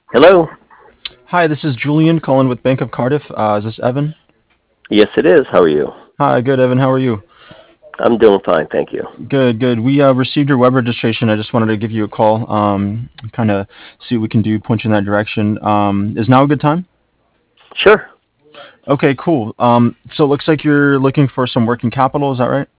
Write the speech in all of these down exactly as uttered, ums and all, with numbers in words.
Hello. Hi, this is Julian calling with Bank of Cardiff. Uh, is this Evan? Yes, it is. How are you? Hi, good, Evan. How are you? I'm doing fine, thank you. Good, good. We uh, received your web registration. I just wanted to give you a call, um, kind of see what we can do, point you in that direction. Um, is now a good time? Sure. Okay, cool. Um, so it looks like you're looking for some working capital. Is that right?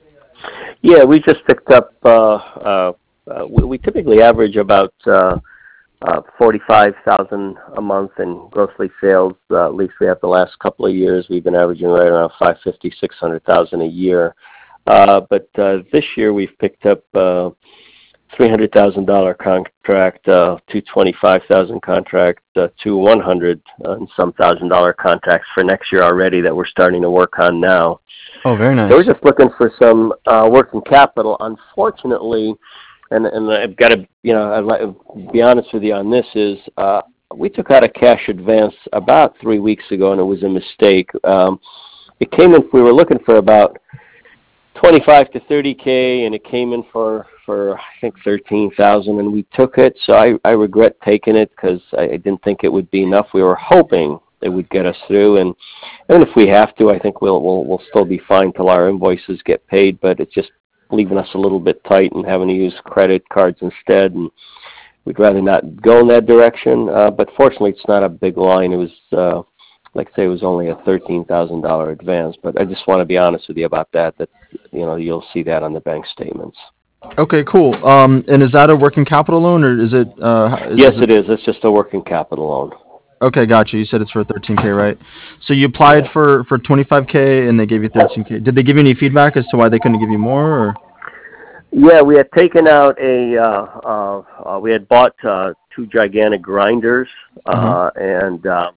Yeah, we just picked up. Uh, uh, uh, we, we typically average about uh, uh, forty-five thousand a month in grocery sales. Uh, at least we have the last couple of years. We've been averaging right around five fifty, six hundred thousand a year. Uh, but uh, this year we've picked up uh, three hundred thousand dollar contract, uh, two twenty-five thousand contract, uh, two one hundred and some thousand dollar contracts for next year already that we're starting to work on now. Oh, very So nice. we're just looking for some uh, working capital. Unfortunately, and and I've got to you know I'd like to be honest with you on this is uh, we took out a cash advance about three weeks ago and it was a mistake. Um, it came in. We were looking for about twenty-five to thirty k, and it came in for for I think thirteen thousand, and we took it. So I I regret taking it because I, I didn't think it would be enough. We were hoping it would get us through, and even if we have to, I think we'll we'll we'll still be fine till our invoices get paid. But it's just leaving us a little bit tight and having to use credit cards instead, and we'd rather not go in that direction. Uh, but fortunately, it's not a big line. It was. Uh, like I say, it was only a thirteen thousand dollar advance, but I just want to be honest with you about that. That you know, you'll see that on the bank statements. Okay, cool. Um, and is that a working capital loan, or is it? Uh, is, Yes, is it? it is. It's just a working capital loan. Okay, gotcha. You said it's for thirteen k, right? So you applied Yeah. for for twenty-five k, and they gave you thirteen k. Did they give you any feedback as to why they couldn't give you more? Or? Yeah, we had taken out a. Uh, uh, uh, we had bought uh, two gigantic grinders, Uh huh. uh, and uh,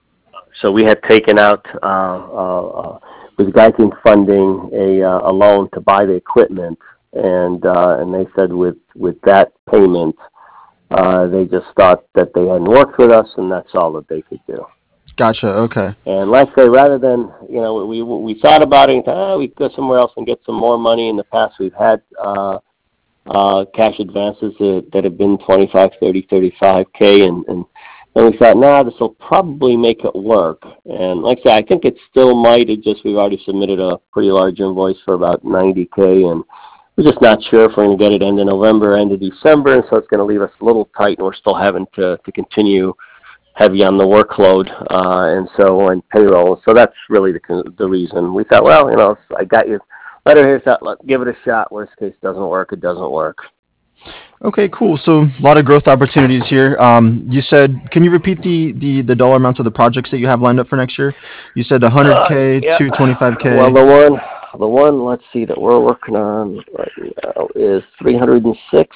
so we had taken out uh, uh, uh, with Geiking funding a uh, a loan to buy the equipment, and uh, and they said with with that payment, uh, they just thought that they hadn't worked with us, and that's all that they could do. Gotcha. Okay. And like I say, rather than you know, we we thought about it and thought, oh, we could go somewhere else and get some more money. In the past, we've had uh, uh, cash advances that, that have been twenty-five, thirty, thirty-five k, and and and we thought, nah, this will probably make it work. And like I say, I think it still might. It just we've already submitted a pretty large invoice for about ninety k, and we're just not sure if we're going to get it end of November, end of December, and so it's going to leave us a little tight, and we're still having to to continue heavy on the workload, uh, and so and payroll. So that's really the the reason we thought. Well, you know, if I got you. Let her hear that. Let, give it a shot. Worst case doesn't work. It doesn't work. Okay, cool. So a lot of growth opportunities here. Um, you said, can you repeat the, the, the dollar amounts of the projects that you have lined up for next year? You said Uh, one hundred k, yeah. Well, two hundred twenty-five k. the one, the one. Let's see that we're working on right now is three hundred and six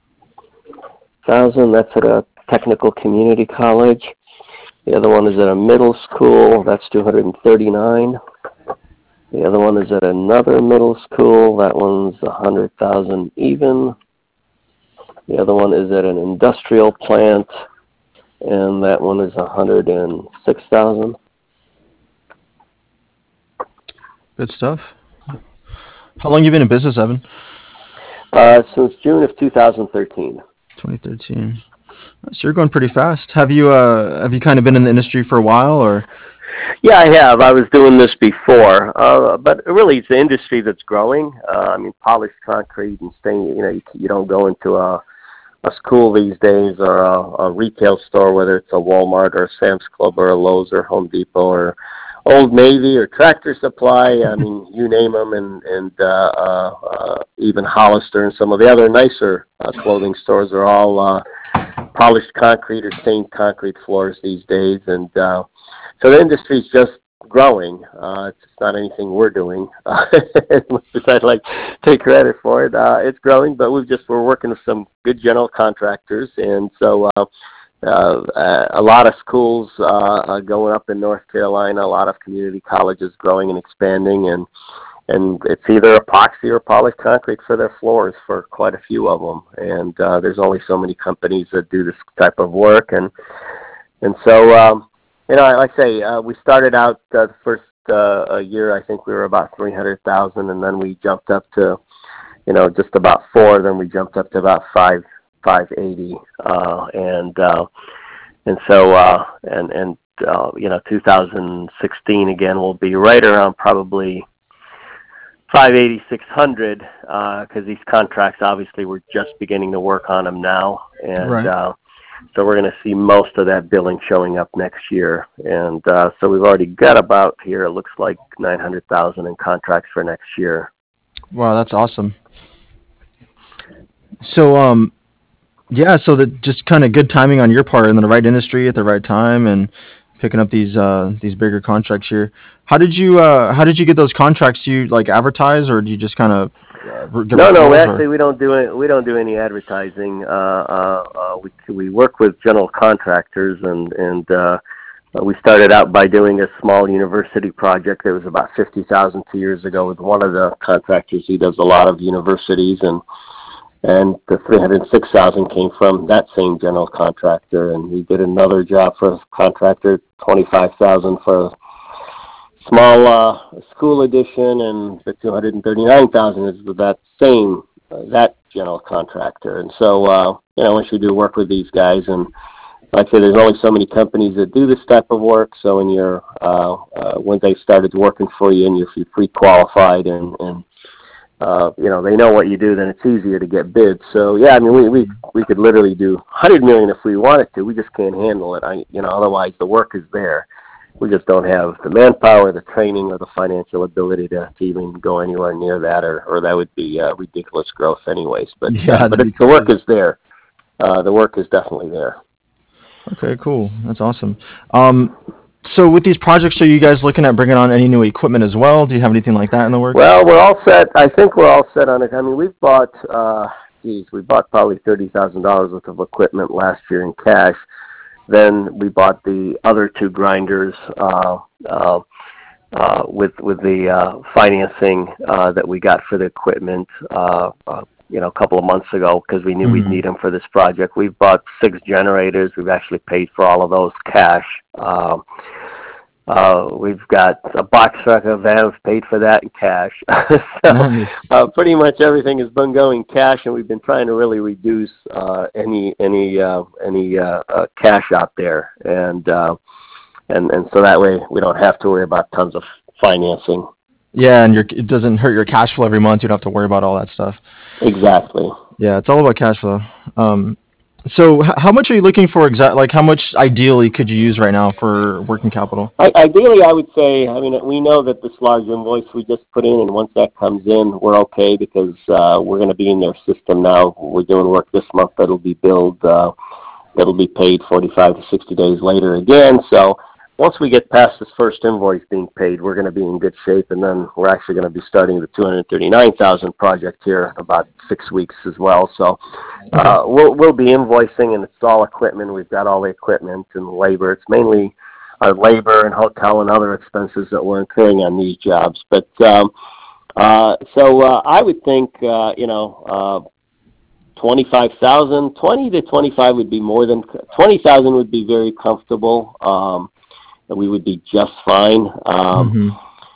thousand. That's at a technical community college. The other one is at a middle school. That's two hundred and thirty-nine. The other one is at another middle school. That one's a hundred thousand even. The other one is at an industrial plant, and that one is a hundred and six thousand. Good stuff. How long you been in business, Evan? Uh, since June of two thousand thirteen. twenty thirteen. So you're going pretty fast. Have you uh have you kind of been in the industry for a while, or? Yeah, I have. I was doing this before, uh, but really, it's the industry that's growing. Uh, I mean, polished concrete and staying. You know, you, you don't go into a a school these days or a, a retail store, whether it's a Walmart or a Sam's Club or a Lowe's or Home Depot or Old Navy or Tractor Supply. I mean, you name them, and and uh, uh, uh, even Hollister and some of the other nicer uh, clothing stores are all uh, polished concrete or stained concrete floors these days, and uh, so the industry's just growing. Uh, it's not anything we're doing. Uh, I'd like to take credit for it. Uh, it's growing, but we've just we're working with some good general contractors, and so uh, uh, a lot of schools uh, are going up in North Carolina. A lot of community colleges growing and expanding, and and it's either epoxy or polished concrete for their floors for quite a few of them. And uh, there's only so many companies that do this type of work, and and so. Um, You know, like I say, uh, we started out uh, the first uh, a year. I think we were about three hundred thousand, and then we jumped up to, you know, just about four. Then we jumped up to about five five eighty, uh, and uh, and so uh, and and uh, you know, two thousand sixteen again will be right around probably five eighty, six hundred, because uh, these contracts obviously we're just beginning to work on them now, and Right. uh, so we're going to see most of that billing showing up next year, and uh, so we've already got about here it looks like nine hundred thousand in contracts for next year. Wow, that's awesome. So, um, yeah, so that just kind of good timing on your part in the right industry at the right time and picking up these uh these bigger contracts here. How did you uh how did you get those contracts? Do you like advertise or do you just kind of uh, re- get No, no, we referrals or? actually we don't do it. We don't do any advertising. Uh, uh, uh, we we work with general contractors, and and uh, we started out by doing a small university project. It was about fifty thousand two years ago with one of the contractors. He does a lot of universities, and and the three hundred six thousand came from that same general contractor. And we did another job for a contractor, twenty five thousand for small uh, school edition, and the two hundred thirty-nine thousand is with that same uh, that general contractor. And so uh, you know, once you do work with these guys, and like I said, there's only so many companies that do this type of work. So when you're uh, uh, when they started working for you and you're pre-qualified, and, and uh, you know, they know what you do, then it's easier to get bids. So yeah, I mean, we we we could literally do one hundred million if we wanted to. We just can't handle it. I you know, otherwise the work is there. We just don't have the manpower, the training, or the financial ability to, to even go anywhere near that, or, or that would be uh, ridiculous growth anyways. But Yeah, uh, but that'd it's, be the work crazy. is there. Uh, the work is definitely there. Okay, cool. That's awesome. Um, so with these projects, are you guys looking at bringing on any new equipment as well? Do you have anything like that in the works? Well, we're all set. I think we're all set on it. I mean, we've bought, uh, geez, we bought probably thirty thousand dollars worth of equipment last year in cash. Then we bought the other two grinders uh, uh, uh, with with the uh, financing uh, that we got for the equipment, uh, uh, you know, a couple of months ago because we knew we'd Hmm. need them for this project. We've bought six generators. We've actually paid for all of those cash. Um, uh, we've got a box truck of van. We've paid for that in cash. So Nice. uh, pretty much everything has been going cash, and we've been trying to really reduce uh, any any uh, any uh, uh, cash out there, and uh, and and so that way we don't have to worry about tons of financing. Yeah, and your it doesn't hurt your cash flow every month. You don't have to worry about all that stuff. Exactly. Yeah, it's all about cash flow. Um, so h- how much are you looking for exact? Like, how much ideally could you use right now for working capital? I, ideally, I would say, I mean, we know that this large invoice we just put in, and once that comes in, we're okay because uh, we're going to be in their system now. We're doing work this month that'll be billed, uh, that'll be paid forty-five to sixty days later again. So once we get past this first invoice being paid, we're going to be in good shape, and then we're actually going to be starting the two hundred thirty-nine thousand project here in about six weeks as well. So Okay. uh, we'll we'll be invoicing, and it's all equipment. We've got all the equipment and labor. It's mainly our labor and hotel and other expenses that we're incurring on these jobs. But um, uh, so uh, I would think, uh, you know, uh, twenty-five thousand, twenty to twenty-five would be more than twenty thousand would be very comfortable. Um, we would be just fine. Um, Hmm.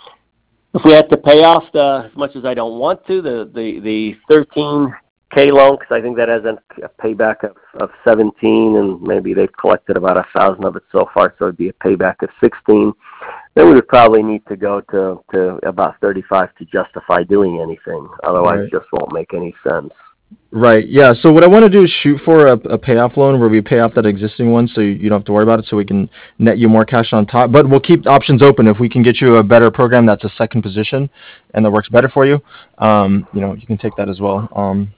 if we had to pay off the, as much as I don't want to, the the the thirteen K loan, because I think that has a, a payback of, of seventeen, and maybe they've collected about a thousand of it so far, so it'd be a payback of sixteen. Then we would probably need to go to to about thirty-five to justify doing anything. Otherwise, Right. it just won't make any sense. Right. Yeah. So what I want to do is shoot for a, a payoff loan where we pay off that existing one, so you you don't have to worry about it, so we can net you more cash on top. But we'll keep options open if we can get you a better program that's a second position and that works better for you. Um, you know, you can take that as well. Um,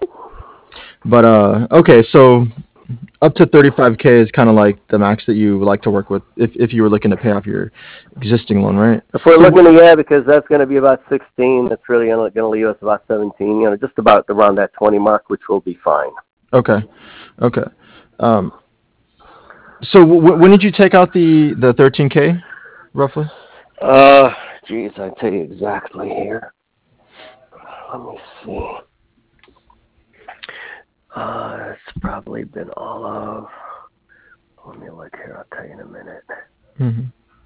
but uh, okay. So up to thirty-five k is kind of like the max that you would like to work with if if you were looking to pay off your existing loan, right? If we're So looking to, yeah, because that's going to be about sixteen, that's really going to leave us about seventeen, you know, just about around that twenty mark, which will be fine. okay, okay. Um, so w- when did you take out the the thirteen k roughly? Uh, geez, I'll tell you exactly here. Let me see. Uh, it's probably been all of, let me look here, I'll tell you in a minute. Hmm.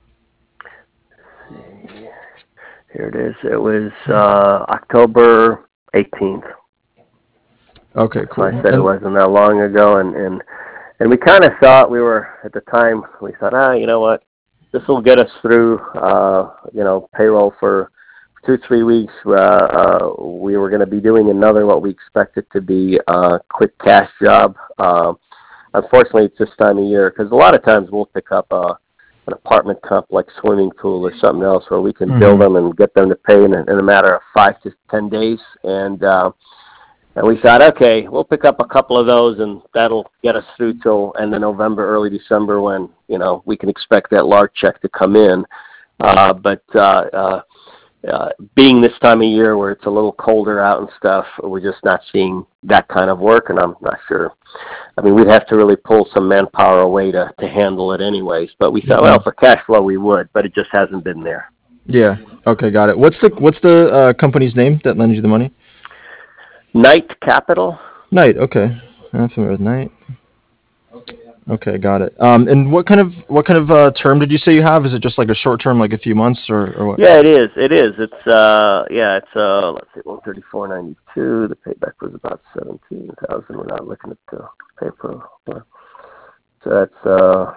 See. Here it is. It was uh, October eighteenth. Okay, So cool. I said it And wasn't that long ago, and, and and we kind of thought we were at the time. We thought, ah, you know what, this will get us through, uh, you know, payroll for two, three weeks. Uh, uh, we were going to be doing another what we expected to be a quick cash job. Uh, unfortunately, it's this time of year because a lot of times we'll pick up a an apartment complex, swimming pool, or something else where we can mm-hmm. build them and get them to pay in a, in a matter of five to ten days. And uh, and we thought, okay, we'll pick up a couple of those, and that'll get us through till end of November, early December, when you know we can expect that large check to come in. Uh, but uh, uh, uh, being this time of year where it's a little colder out and stuff, we're just not seeing that kind of work, and I'm not sure. I mean, we'd have to really pull some manpower away to, to handle it anyways. But we thought, well, for cash flow we would, but it just hasn't been there. Yeah. Okay, got it. What's the what's the uh, company's name that lends you the money? Knight Capital. Knight. Okay, I'm familiar with Knight. Okay, got it. Um, and what kind of what kind of uh, term did you say you have? Is it just like a short term, like a few months, or, or what? Yeah, it is. It is. It's uh, yeah, it's uh, let's see, one thirty four ninety two. The payback was about seventeen thousand. We're not looking at the paper. So that's uh.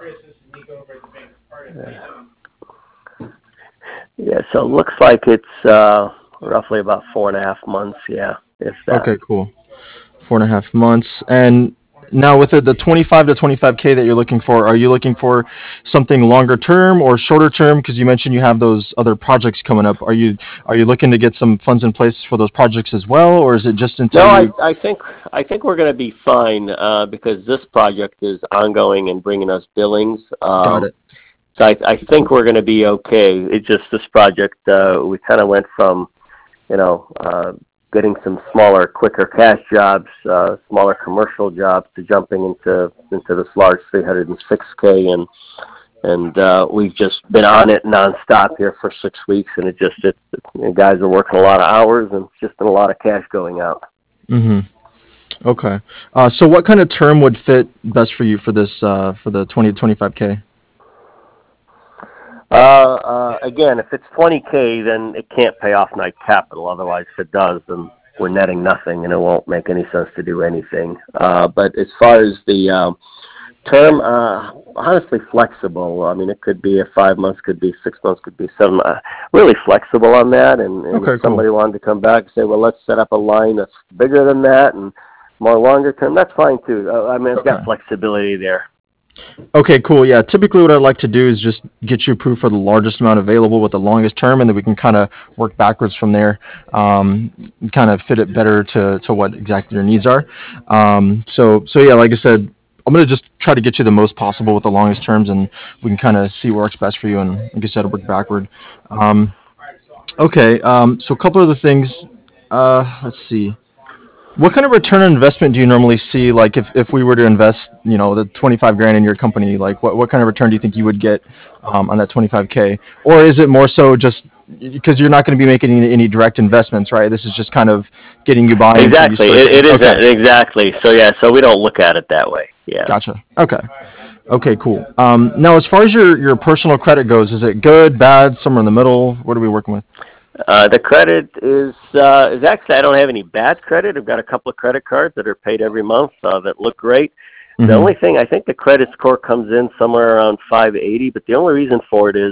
Yeah. yeah. So it looks like it's uh roughly about four and a half months. Yeah, if that. Okay, cool. Four and a half months. And now with the, the twenty-five to twenty-five K that you're looking for, are you looking for something longer term or shorter term? Because you mentioned you have those other projects coming up. Are you are you looking to get some funds in place for those projects as well, or is it just until? No, you... I I think I think we're going to be fine uh, because this project is ongoing and bringing us billings. Um, Got it. So I I think we're going to be okay. It's just this project uh, we kind of went from, you know. Uh, getting some smaller, quicker cash jobs, uh, smaller commercial jobs, to jumping into into this large three hundred six K, and and uh, we've just been on it nonstop here for six weeks, and it just it, it you know, guys are working a lot of hours, and it's just been a lot of cash going out. Mhm. Okay. Uh, so what kind of term would fit best for you for this uh, for the twenty to twenty-five K? Uh, uh, again, if it's twenty K, then it can't pay off Knight Capital. Otherwise, if it does, then we're netting nothing, and it won't make any sense to do anything. Uh, but as far as the um, term, uh, honestly flexible. I mean, it could be a five months, could be six months, could be seven. Uh, really flexible on that. And, and okay, if somebody cool. wanted to come back and say, well, let's set up a line that's bigger than that and more longer term, that's fine too. Uh, I mean, it's okay. got flexibility there. Okay, cool. Yeah, typically what I'd like to do is just get you approved for the largest amount available with the longest term, and then we can kind of work backwards from there, um, kind of fit it better to, to what exactly your needs are. Um, so, so yeah, like I said, I'm going to just try to get you the most possible with the longest terms, and we can kind of see what works best for you, and like I said, work backward. Um, okay, um, so a couple of the things, uh, let's see. What kind of return on investment do you normally see? Like if, if we were to invest, you know, the twenty-five grand in your company, like what, what kind of return do you think you would get um, on that twenty-five K? Or is it more so just because you're not going to be making any, any direct investments, right? This is just kind of getting you by. Exactly. It, it is okay. a, exactly. So yeah, so we don't look at it that way. Yeah. Gotcha. Okay. Okay, cool. Um, now as far as your, your personal credit goes, is it good, bad, somewhere in the middle? What are we working with? Uh, the credit is uh, is actually, I don't have any bad credit. I've got a couple of credit cards that are paid every month uh, that look great. Mm-hmm. The only thing, I think the credit score comes in somewhere around five eighty, but the only reason for it is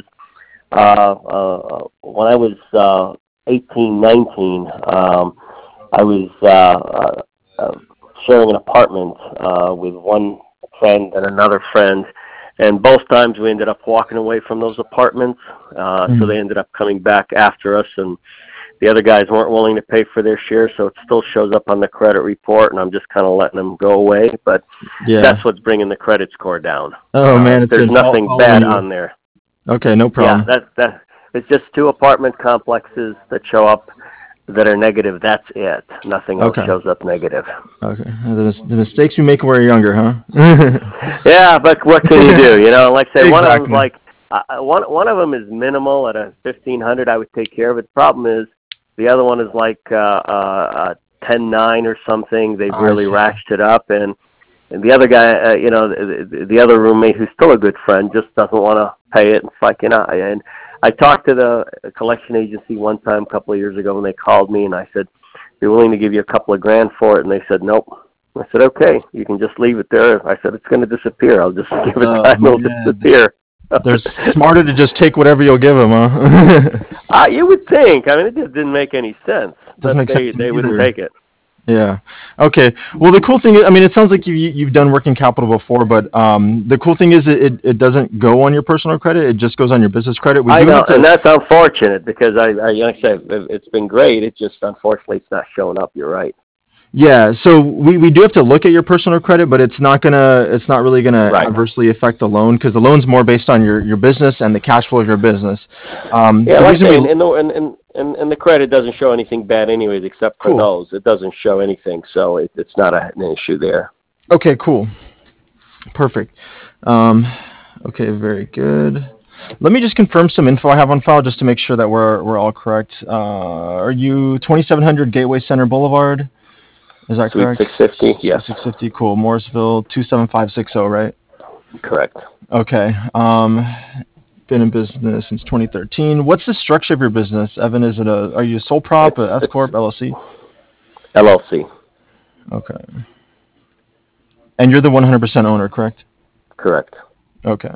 uh, uh, when I was uh, eighteen, nineteen, um, I was uh, uh, sharing an apartment uh, with one friend and another friend. And both times we ended up walking away from those apartments, uh, mm-hmm. so they ended up coming back after us, and the other guys weren't willing to pay for their share, so it still shows up on the credit report, and I'm just kind of letting them go away, but yeah. That's what's bringing the credit score down. Oh, uh, man. It's there's nothing all, all bad on there. Okay, no problem. Yeah, that, that, it's just two apartment complexes that show up that are negative. That's it. Nothing else okay. shows up negative. Okay. The, the mistakes we make when we're younger, huh? Yeah, but what can you do? You know, like I say, exactly. one of them's like uh, one one of them is minimal at a fifteen hundred. I would take care of it. The problem is the other one is like uh, uh, ten nine or something. They've really ratcheted it up, and and the other guy, uh, you know, the, the other roommate who's still a good friend just doesn't want to pay it. It's like, you know, and I talked to the collection agency one time a couple of years ago when they called me, and I said, "Be willing to give you a couple of grand for it," and they said, "Nope." I said, okay, you can just leave it there. I said, it's going to disappear. I'll just give it Oh, time. It'll man. disappear. They're smarter to just take whatever you'll give them, huh? uh, you would think. I mean, it just didn't make any sense. Doesn't make they, sense to me they wouldn't either. take it. Yeah. Okay. Well, the cool thing is, I mean, it sounds like you you've done working capital before, but um, the cool thing is it, it, it doesn't go on your personal credit. It just goes on your business credit. We I do know, have to, and that's unfortunate because I, I, like I said, it- it's been great. It just, unfortunately, it's not showing up. You're right. yeah. So we, we do have to look at your personal credit, but it's not gonna it's not really gonna Right. adversely affect the loan because the loan's more based on your, your business and the cash flow of your business. Um, Yeah, the like I reason say, we- and, the, and, and, and, and the credit doesn't show anything bad anyways, except for Cool. those. It doesn't show anything, so it, it's not a, an issue there. Okay, cool. Perfect. Um, okay, very good. Let me just confirm some info I have on file just to make sure that we're we're all correct. Uh, are you twenty-seven hundred Gateway Center Boulevard? Is that Suite correct? six fifty, yes, six fifty, cool. Morrisville, two seven five six zero, right? correct. Okay. Um, been in business since twenty thirteen. What's the structure of your business, Evan? Is it a, are you a sole prop, a S It's- corp, L L C? L L C, Okay. And you're the one hundred percent owner, correct? correct. Okay.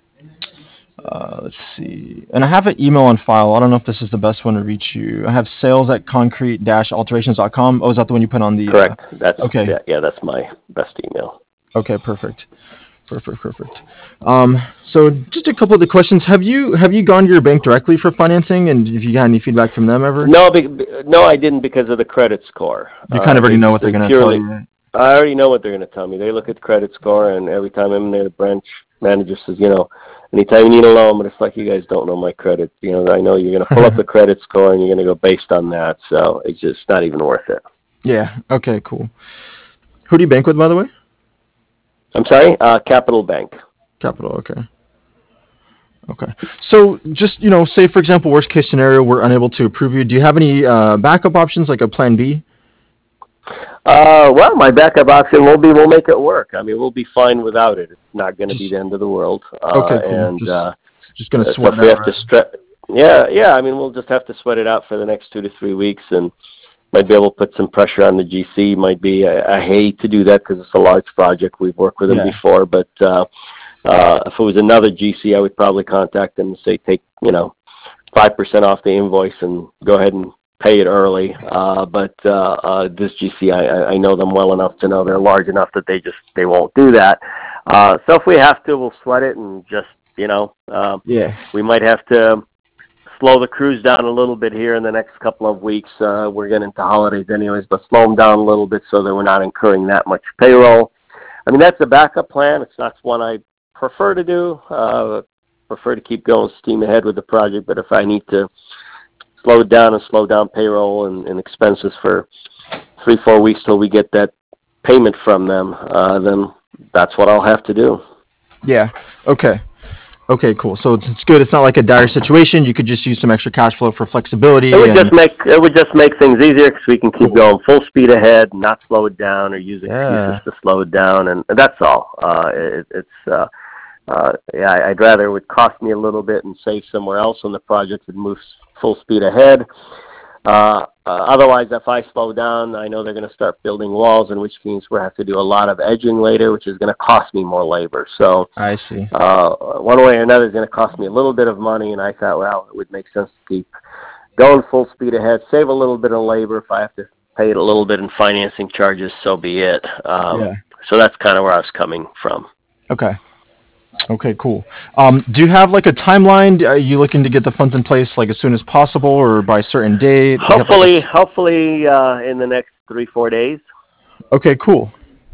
Uh, let's see. And I have an email on file. I don't know if this is the best one to reach you. I have sales at concrete dash alterations dot com. Oh, is that the one you put on the... uh, Correct. That's okay. Yeah, yeah, that's my best email. Okay, perfect. Perfect, perfect. Um, so just a couple of the questions. Have you have you gone to your bank directly for financing, and if you got any feedback from them ever? No, be, no, I didn't because of the credit score. You kind of Uh, already know it's- what they're it's going to tell purely- you. Right? I already know what they're going to tell me. They look at the credit score, and every time I'm there, the branch manager says, you know, anytime you need a loan, but it's like you guys don't know my credit. You know, I know you're going to pull up the credit score, and you're going to go based on that. So it's just not even worth it. Yeah. Okay, cool. Who do you bank with, by the way? I'm sorry? Uh, Capital Bank. Capital, okay. Okay. So just, you know, say, for example, worst case scenario, we're unable to approve you. Do you have any uh, backup options, like a plan B? Uh, well, my backup option will be we'll make it work. I mean, we'll be fine without it. It's not going to be the end of the world. Uh, Okay, cool. And Just, uh, just going to so sweat if it we out, have to right? stre- yeah, yeah. I mean, we'll just have to sweat it out for the next two to three weeks, and might be able to put some pressure on the G C. Might be. I, I hate to do that because it's a large project. We've worked with them Yeah. before, but uh, uh, if it was another G C, I would probably contact them and say, take you know five percent off the invoice and go ahead and pay it early. Uh, but uh, uh, this G C, I, I I know them well enough to know they're large enough that they just they won't do that. Uh, so if we have to, we'll sweat it and just you know uh, Yeah. we might have to slow the crews down a little bit here in the next couple of weeks. Uh, we're getting into holidays anyways, but slow them down a little bit so that we're not incurring that much payroll. I mean, that's a backup plan. It's not one I prefer to do. Uh, prefer to keep going steam ahead with the project, but if I need to slow it down and slow down payroll and, and expenses for three, four weeks till we get that payment from them, uh, then that's what I'll have to do. Yeah. Okay. Okay, cool. So it's, it's good. It's not like a dire situation. You could just use some extra cash flow for flexibility. It would and, just make it would just make things easier because we can keep going full speed ahead, not slow it down or use excuses Yeah. to slow it down, and that's all. Uh, it, it's uh, uh, yeah, I'd rather it would cost me a little bit and save somewhere else, and the project would move full speed ahead. Uh, uh, otherwise, if I slow down, I know they're going to start building walls, in which means we'll have to do a lot of edging later, which is going to cost me more labor. So I see. uh, one way or another is going to cost me a little bit of money, and I thought, well, it would make sense to keep going full speed ahead, save a little bit of labor. If I have to pay it a little bit in financing charges, so be it. Um, Yeah. So that's kind of where I was coming from. Okay. Okay, cool. Um, do you have like a timeline? Are you looking to get the funds in place like as soon as possible or by a certain date? Do you have, like, Hopefully, hopefully uh, in the next three, four days. a- Okay, cool.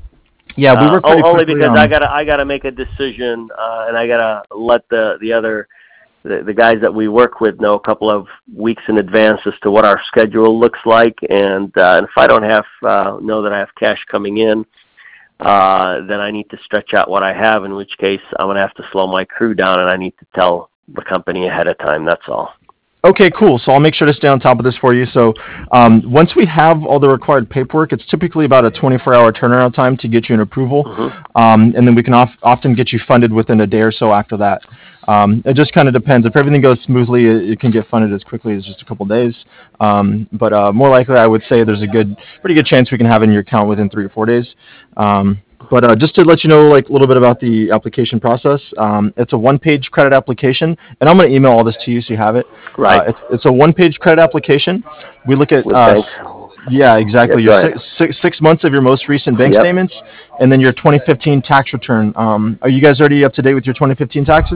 Yeah, we Uh, work pretty only quickly because on- I gotta, I gotta make a decision, uh, and I gotta let the the other, the, the guys that we work with know a couple of weeks in advance as to what our schedule looks like, and, uh, and if I don't have uh, know that I have cash coming in, uh, then I need to stretch out what I have. In which case, I'm gonna have to slow my crew down, and I need to tell the company ahead of time. That's all. Okay, cool. So I'll make sure to stay on top of this for you. So um, once we have all the required paperwork, it's typically about a twenty-four hour turnaround time to get you an approval, Hmm. um, and then we can of- often get you funded within a day or so after that. Um, it just kind of depends. If everything goes smoothly, it, it can get funded as quickly as just a couple days. Um, but uh, more likely, I would say there's a good, pretty good chance we can have it in your account within three or four days. Um, but uh, just to let you know, like a little bit about the application process, um, it's a one-page credit application, and I'm going to email all this to you so you have it. Uh, Right. it's it's a one-page credit application. We look at With uh, banks. yeah, Yeah, exactly. Your go six, ahead. six, six months of your most recent bank Yep. statements, and then your twenty fifteen tax return. Um, are you guys already up to date with your twenty fifteen taxes?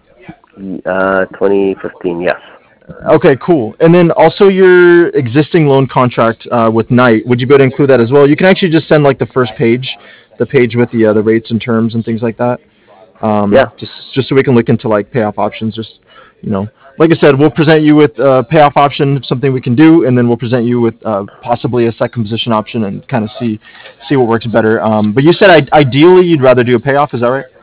Uh, twenty fifteen. Yes. Okay, cool. And then also your existing loan contract uh, with Knight. Would you be able to include that as well? You can actually just send like the first page, the page with the uh, the rates and terms and things like that. Yeah. Um, just just so we can look into like payoff options. Just you know, like I said, we'll present you with a payoff option, something we can do, and then we'll present you with uh, possibly a second position option and kind of see see what works better. Um, but you said I- ideally you'd rather do a payoff. Is that right?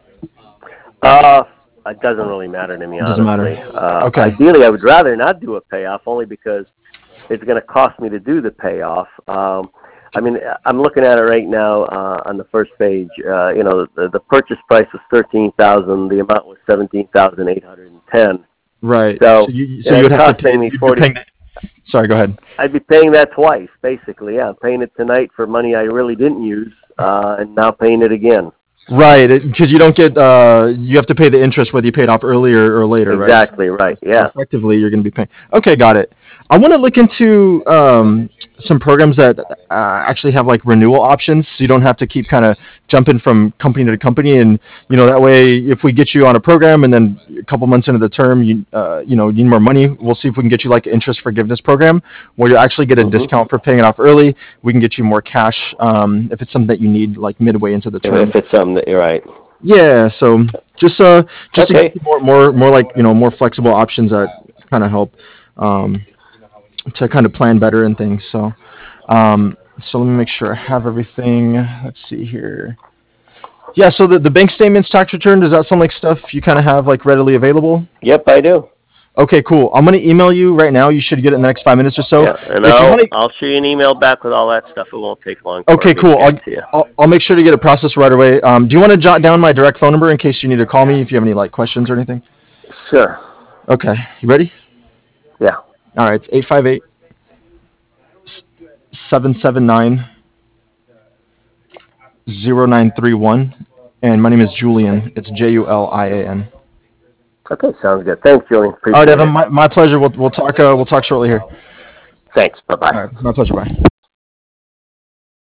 Uh, it doesn't really matter to me, It doesn't matter. honestly. Uh, Okay. ideally, I would rather not do a payoff, only because it's going to cost me to do the payoff. Um, I mean, I'm looking at it right now uh, on the first page. Uh, you know, the, the purchase price was thirteen thousand. The amount was seventeen thousand eight hundred and ten. Right. So So you so yeah, you would it's have to pay. costing me You'd be forty. paying. Sorry. Go ahead. I'd be paying that twice, basically. Yeah, I'm paying it tonight for money I really didn't use, uh, and now paying it again. Right, because you don't get uh, you have to pay the interest whether you paid off earlier or later, right? Exactly right. So Yeah. effectively, you're going to be paying. Okay, got it. I want to look into um, some programs that uh, actually have like renewal options, so you don't have to keep kind of jumping from company to company. And you know that way, if we get you on a program and then a couple months into the term, you uh, you know need more money, we'll see if we can get you like an interest forgiveness program where you actually get a Hmm. discount for paying it off early. We can get you more cash um, if it's something that you need like midway into the term. If it's something that you're right. Yeah, so just uh just to Okay. get more more more like you know more flexible options that kind of help um to kind of plan better and things. So um so let me make sure I have everything. Let's see here. Yeah, so the the bank statements, tax return, does that sound like stuff you kind of have like readily available? Yep, I do. Okay, cool. I'm gonna email you right now. You should get it in the next five minutes or so. Yeah, and If you I'll want to, I'll shoot you an email back with all that stuff. It won't take long for okay, me cool. to I'll, get it to you. I'll I'll make sure to get it processed right away. Um, do you want to jot down my direct phone number in case you need to call me if you have any like questions or anything? Sure. Okay, you ready? Yeah. All right, it's eight five eight, seven seven nine, zero nine three one, and my name is Julian. It's J U L I A N. Okay, sounds good. Thanks, Julian. All right, Appreciate Evan, it. my, my pleasure. We'll, we'll talk uh, we'll talk shortly here. Thanks. Bye bye. All right, my pleasure. Bye.